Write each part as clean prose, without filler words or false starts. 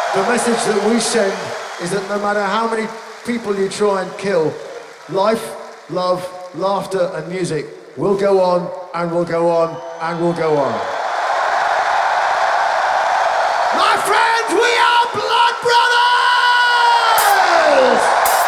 The message that we send is that no matter how many people you try and kill, life, love, laughter and music will go on and will go on and will go on. My friends, we are Blood Brothers!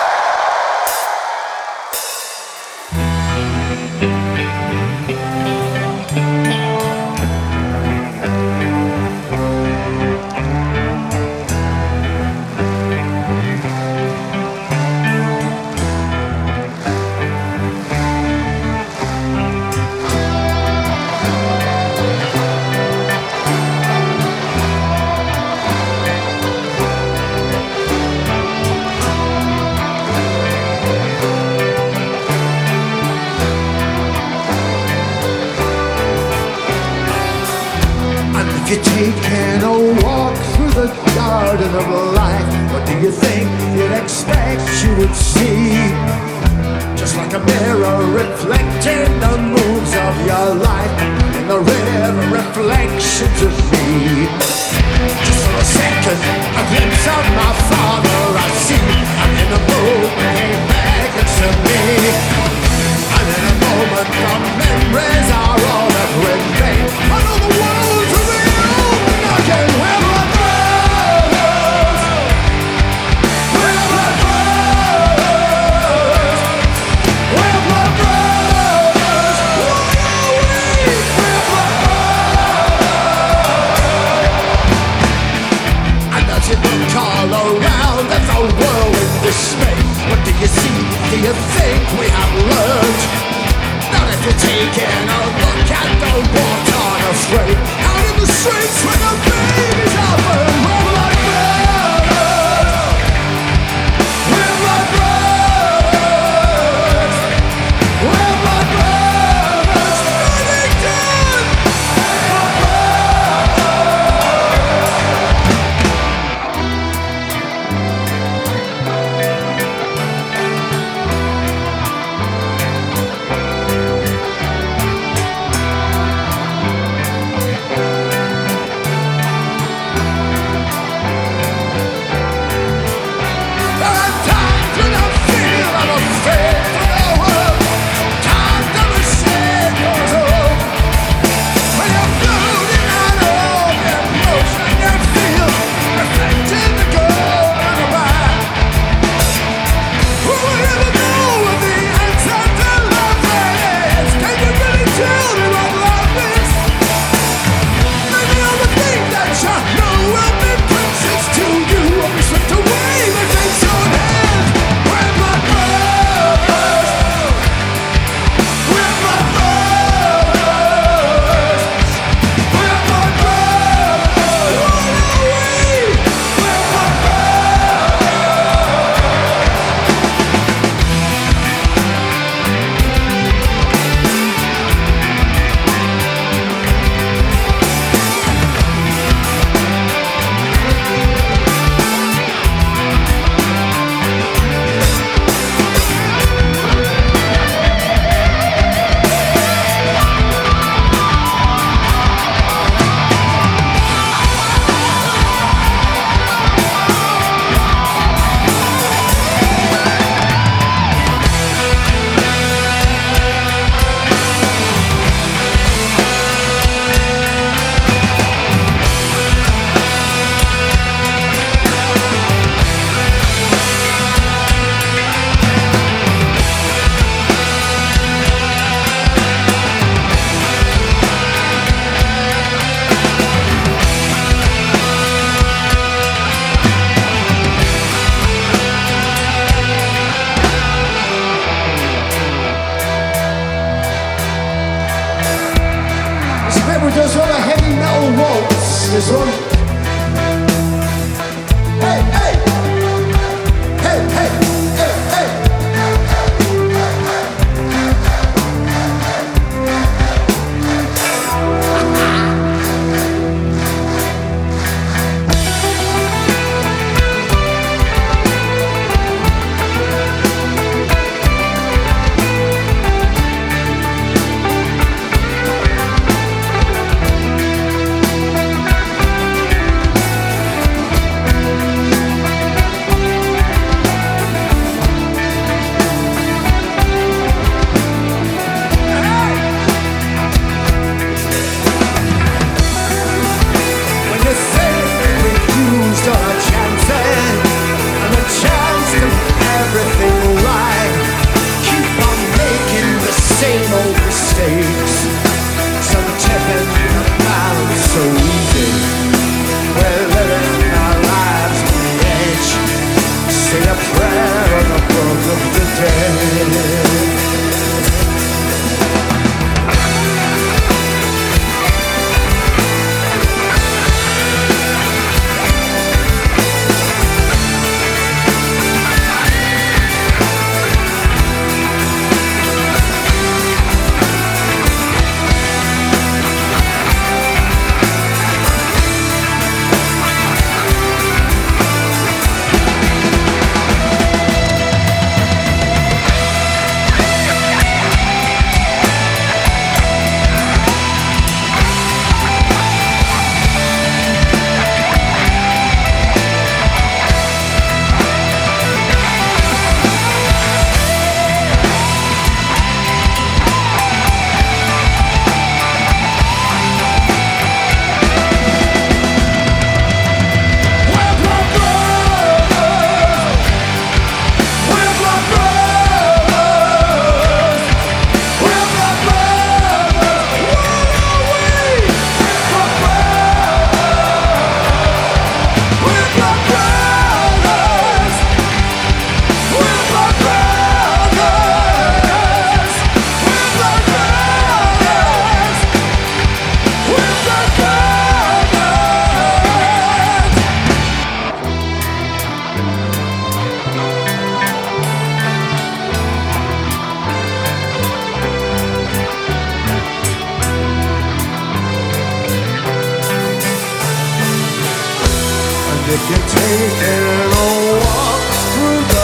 You're taking a walk through the garden of life. What do you think you'd expect you would see? Just like a mirror reflecting the moves of your life, in the river reflections of me. Just for a second, a glimpse of my father I see, and in the moon came back to me. And in a moment the memories are all that remain. I know the world's real. We're blood brothers. We're blood brothers. We're blood brothers. What are we? We're blood brothers. And as you look all around at the world in dismay, what do you see? Do you think we have learned? Not if you're taking a look at the water astray, out in the streets where the babies are born. We're blood brothers. We're blood brothers. We're blood brothers. Huntington. Just on a heavy metal waltz, this one. Hey, hey! Hey, hey, hey, hey! If you're taking a walk through the